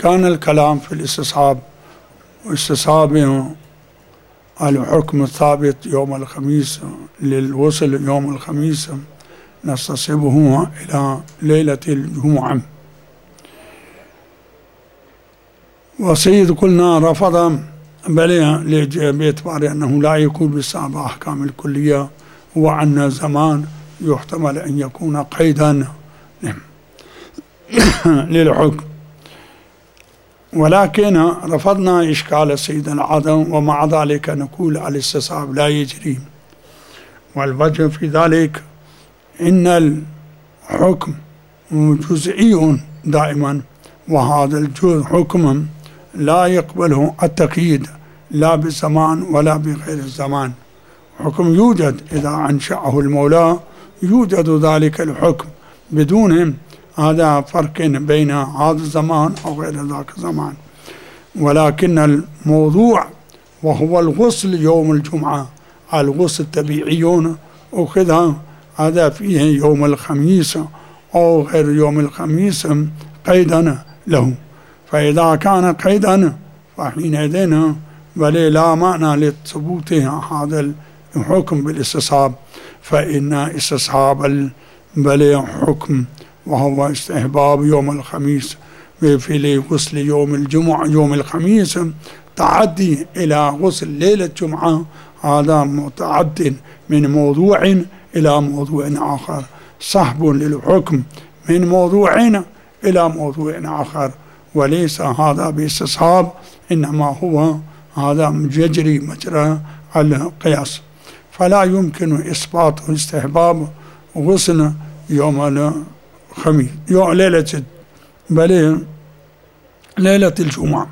كان الكلام في الاستصحاب واستصحاب الحكم الثابت يوم الخميس للوصل يوم الخميس نستصحبه إلى ليلة الجمعة. وسيد قلنا رفض باعتبار أنه لا يكون بالصحابة أحكام الكلية، وأن زمان يحتمل أن يكون قيدا للحكم، ولكن رفضنا إشكال السيد العدم، ومع ذلك نقول الاستصحاب لا يجري. والوجه في ذلك إن الحكم جزئي دائما، وهذا الحكم لا يقبله التقييد لا بالزمان ولا بغير الزمان. حكم يوجد إذا أنشأه المولى يوجد ذلك الحكم بدون هذا فرق بين هذا الزمان أو غير ذاك الزمان. ولكن الموضوع وهو الغسل يوم الجمعة، الغسل طبيعي وكذا، هذا فيه يوم الخميس أو غير يوم الخميس قيدا له. فإذا كان قيدا فحينئذ بل لا معنى لثبوت هذا الحكم بالاستصحاب، فإن استصحاب بل حكم وهو استحباب يوم الخميس في غسل يوم الجمعة يوم الخميس تعدي إلى غسل ليلة الجمعة، هذا متعد من موضوع إلى موضوع آخر، سحب للحكم من موضوع إلى موضوع آخر، وليس هذا باستصحاب، إنما هو هذا يجري مجرى القياس. فلا يمكن إثبات استحباب غسل يوم الخميس يوم ليلة الجمعة.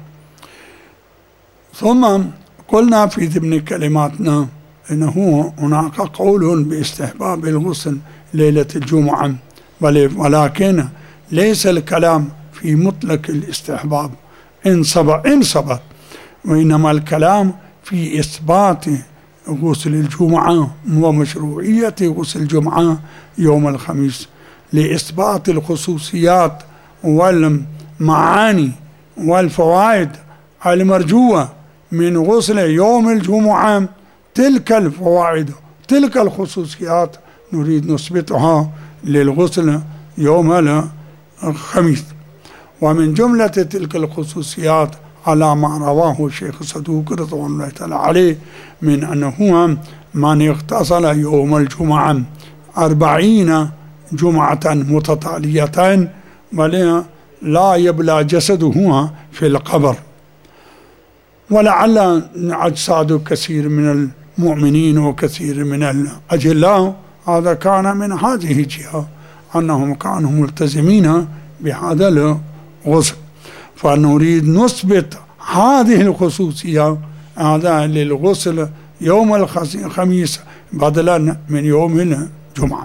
ثم قلنا في ضمن كلماتنا إنه هناك قول باستحباب الغسل ليلة الجمعة، ولكن ليس الكلام في مطلق الاستحباب إن ثبت، وإنما الكلام في إثبات غسل الجمعة ومشروعية غسل الجمعة يوم الخميس لإثبات الخصوصيات والمعاني والفوائد المرجوة من غسل يوم الجمعة. تلك الفوائد تلك الخصوصيات نريد نثبتها للغسل يوم الخميس. ومن جملة تلك الخصوصيات على ما رواه الشيخ صدوق رضوان الله تعالى عليه من أنه من اغتسل يوم الجمعة 40 جمعة متتاليتين لا يبلى جسده في القبر. ولعل أجساد كثير من المؤمنين وكثير من الأجلاء هذا كان من هذه الجهة، أنهم كانوا ملتزمين بهذا الغسل، فنريد نثبت هذه الخصوصية هذا للغسل يوم الخميس بدلا من يوم الجمعة.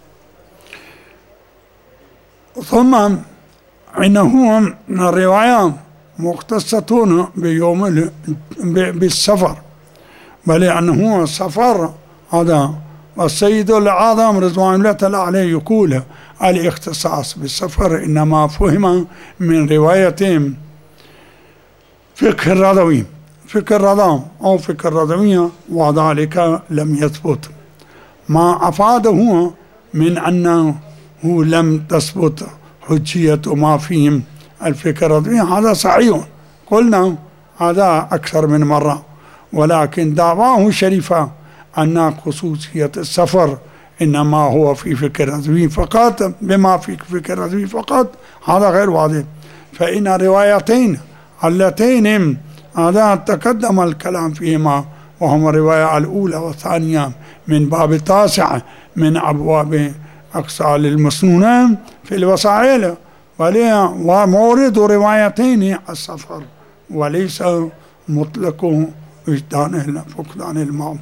ثم إنه الرواية مختصة بيوم بالسفر، بل أنه السفر هذا. والسيد الأعظم رضوان الله تعالى عليه يقول الاختصاص بالسفر إنما فهم من رواية فقه الرضا أو فقه الرضوية، وذلك لم يثبت. ما أفاده من أنه لم تثبت حجية ما فيهم الفقه الرضوي هذا صحيح، قلنا هذا أكثر من مرة، ولكن دعواه شريفة أن خصوصية السفر إنما هو في فقه الرضوي فقط، بما في فقه الرضوي فقط، هذا غير واضح. فإن الروايتين اللتين هذا تقدم الكلام فيهما، وهما الرواية الأولى والثانية من باب 9 من أبواب أقسال المسنونة في الوسائل، ومورد روايتين السفر وليس مطلق فقدان الماء.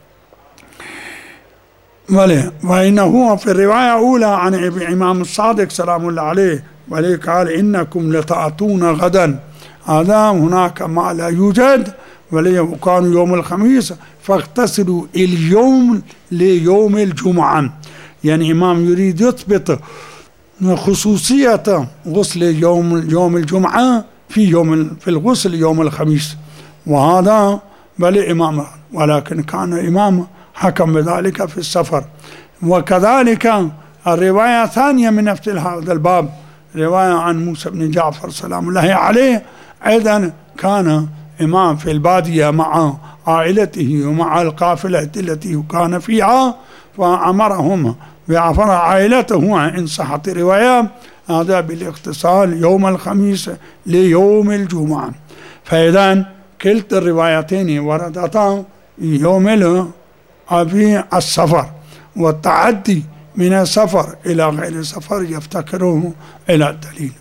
وإنه في الرواية الأولى عن الإمام الصادق سلام الله عليه قال إنكم لتأتون غدا، هذا هناك ما لا يوجد، وكانوا يوم الخميس فاغتسلوا اليوم ليوم الجمعة. يعني إمام يريد يثبت خصوصية غسل يوم الجمعة في الغسل يوم الخميس، وهذا بل إمام، ولكن كان إمام حكم بذلك في السفر. وكذلك الرواية الثانية من نفس هذا الباب، رواية عن موسى بن جعفر سلام الله عليه، أيضا كان إمام في البادية مع عائلته ومع القافلة التي كان فيها، فأمرهم بأمر عائلته إن صحت الرواية هذا بالاغتسال يوم الخميس ليوم الجمعة. فإذا كلتا الروايتين وردتا يوم في السفر، والتعدي من السفر إلى غير السفر يفتكره إلى الدليل.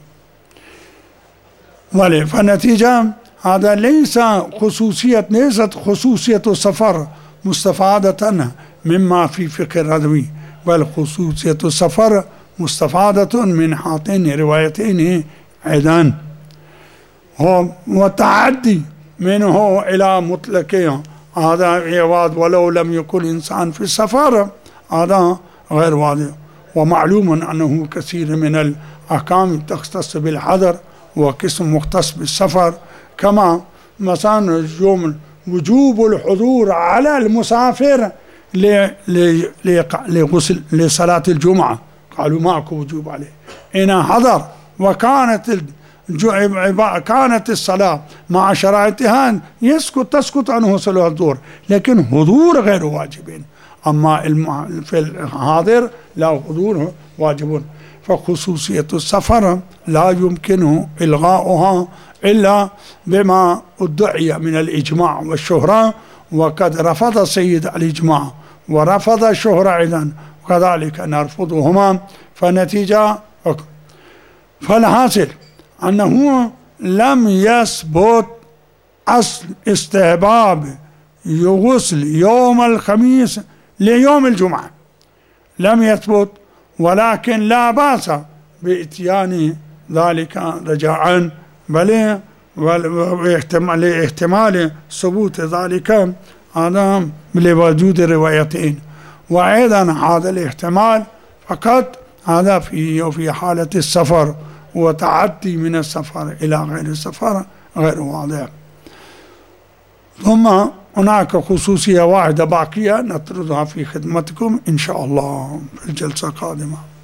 فالنتيجة هذا ليست خصوصية السفر مستفادة مما في فقه الردوي، بل خصوصية السفر مستفادة من هاتين الروايتين أيضا. والتعدي منه إلى مطلقه هذا عواد ولو لم يكن إنسان في السفر، هذا غير واضح. ومعلوم أنه كثير من الأحكام تختص بالحضر وقسم مختص بالسفر، كما مثلا وجوب الحضور على المسافر لغسل لصلاة الجمعة، قالوا ماكو وجوب عليه إن حضر كانت الصلاة مع شرائطها تسقط عنه صلاة الظهر، لكن حضور غير واجب. أما في الحاضر لا حضور واجب. فخصوصية السفر لا يمكن إلغاؤها إلا بما ادعي من الإجماع والشهرة، وقد رفض السيد الإجماع ورفض الشهرة أيضا، وكذلك نرفضهما. فالنتيجة فالحاصل أنه لم يثبت أصل استحباب يغسل يوم الخميس ليوم الجمعة، لم يثبت، ولكن لا بأس بإتيان ذلك رجاء، بل لاحتمال ثبوت ذلك هذا لوجود الروايتين. وأيضا هذا الاحتمال فقط هذا في حالة السفر، وتعدي من السفر إلى غير السفر غير واضح. ثم هناك خصوصية واحدة باقية نطردها في خدمتكم إن شاء الله في الجلسة القادمة.